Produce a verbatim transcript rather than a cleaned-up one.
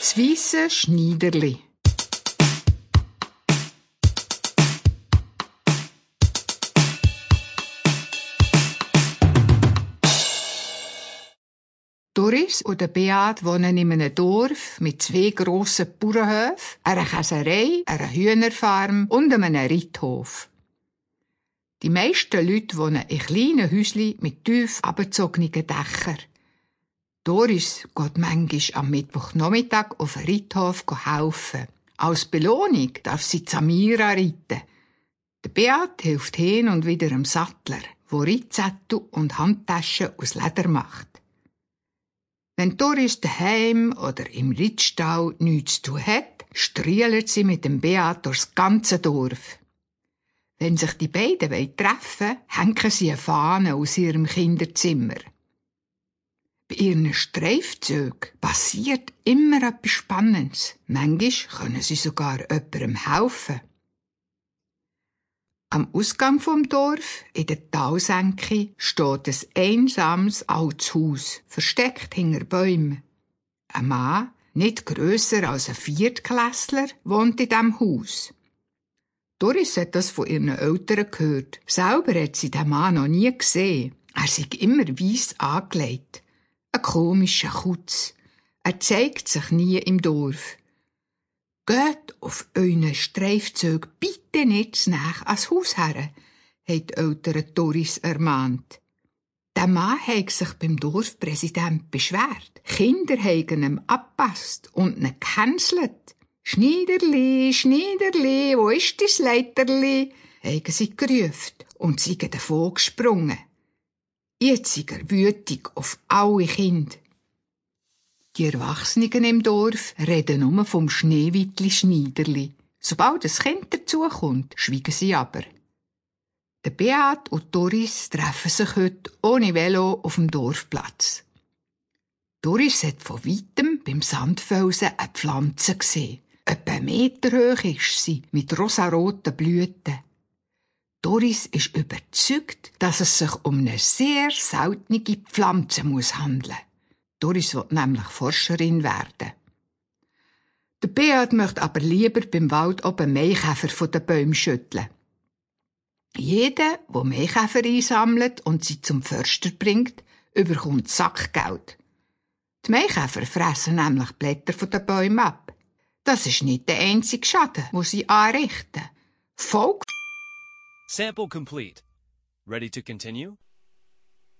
Das weisse Schneiderli. Doris und Beat wohnen in einem Dorf mit zwei grossen Bauernhöfen, einer Käserei, einer Hühnerfarm und einem Reithof. Die meisten Leute wohnen in kleinen Häuschen mit tief abgezogenen Dächern. Doris geht manchmal am Mittwochnachmittag auf den Reithof helfen. Als Belohnung darf sie Samira reiten. Der Beat hilft hin und wieder dem Sattler, der Reitsättel und Handtaschen aus Leder macht. Wenn Doris daheim oder im Reitstall nichts zu tun hat, strielert sie mit dem Beat durchs ganze Dorf. Wenn sich die beiden treffen wollen, hängen sie eine Fahne aus ihrem Kinderzimmer. Bei ihren Streifzügen passiert immer etwas Spannendes. Manchmal können sie sogar jemandem helfen. Am Ausgang vom Dorf, in der Talsenke, steht ein einsames altes Haus, versteckt hinter Bäumen. Ein Mann, nicht grösser als ein Viertklässler, wohnt in diesem Haus. Doris hat das von ihren Eltern gehört. Selber hat sie den Mann noch nie gesehen. Er sei immer weiss angelegt. Ein komischer Kutz. Er zeigt sich nie im Dorf. Geht auf euren Streifzügen bitte nicht zu nahe ans Haus her, hat die Eltern Doris ermahnt. Der Mann hat sich beim Dorfpräsident beschwert. Kinder haben ihm abgepasst und ihn gehänselt. «Schneiderli, Schneiderli, wo ist dein Leiterli?» haben sie gerufen und sind davon gesprungen. Jetzt sind er wütig auf alle Kinder. Die Erwachsenen im Dorf reden nur vom Schneewittli Schneiderli. Sobald ein Kind dazukommt, schweigen sie aber. Der Beat und Doris treffen sich heute ohne Velo auf dem Dorfplatz. Doris hat von weitem beim Sandfelsen eine Pflanze gesehen. Etwa einen Meter hoch ist sie, mit rosaroten Blüten. Doris ist überzeugt, dass es sich um eine sehr seltene Pflanze muss handeln. Doris will nämlich Forscherin werden. Der Beat möchte aber lieber beim Wald oben Maikäfer von den Bäumen schütteln. Jeder, der Maikäfer einsammelt und sie zum Förster bringt, überkommt Sackgeld. Die Maikäfer fressen nämlich Blätter von den Bäumen ab. Das ist nicht der einzige Schaden, den sie anrichten. Volk Sample complete. Ready to continue?